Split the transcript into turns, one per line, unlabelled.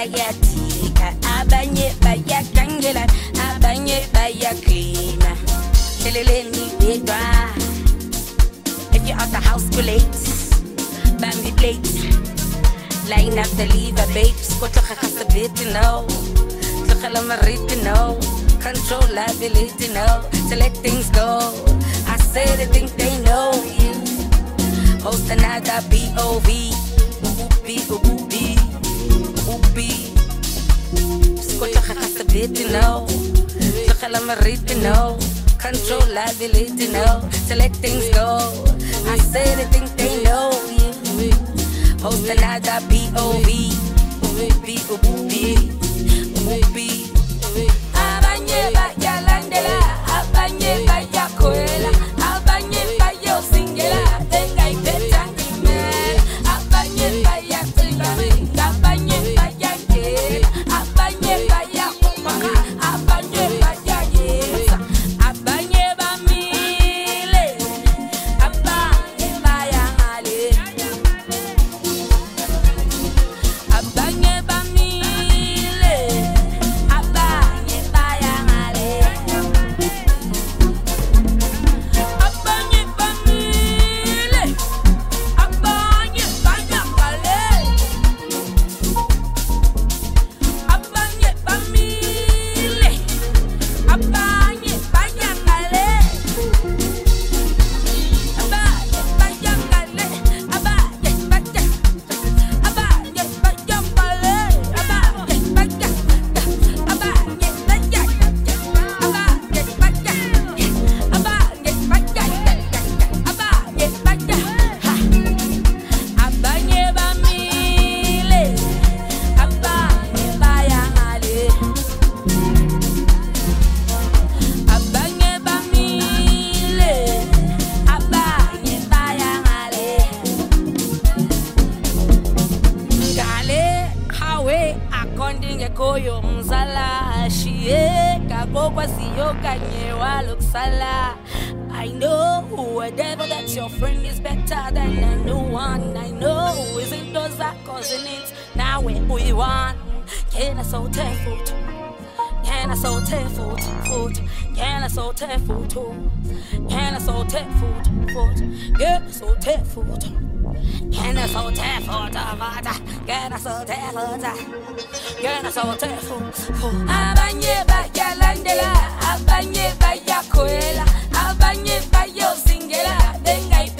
bayatika, abanye bayakangela, abanye bayaklina. Teleleni bedwa. If you're out the house, go late. Bambi plate. Line up the lever, babes. Go to the bit, you know. Look at you know. Control liability, you know. To let things go. I say they think they know you. Host another B.O.V. Ooh-bee. Go to the bit, you know. Look at you know. Control liability, you know. To let things go. I say they think they know you. Host another B.O.V. Ooh-bee. Abanye bayalandela, abanye bayakoela, abanye bayosingela, dengai petangimela, abanye bayatinga, abanye bayangela, abanye bayakumaka, abanye bayayesa, abanye bamile, abanye bayangale, abanye bamile, abanye bayangale, abanye bamile, abanye bayangale, abanye bamile, abanye bayangale, ngale hawe akondinge koyo mzala shiye kakokwa siyo kanye waluksala. I know whatever that's your friend is better than a new one. I know isn't those that causing it now we want. Can I so foot? Can I so foot? Can I so foot? Can I so foot? Can I so foot? Can I so foot? Can I so foot? Can I so foot? Abanye bayalandela, abanye bayakoela, abanye bayosingela, dengai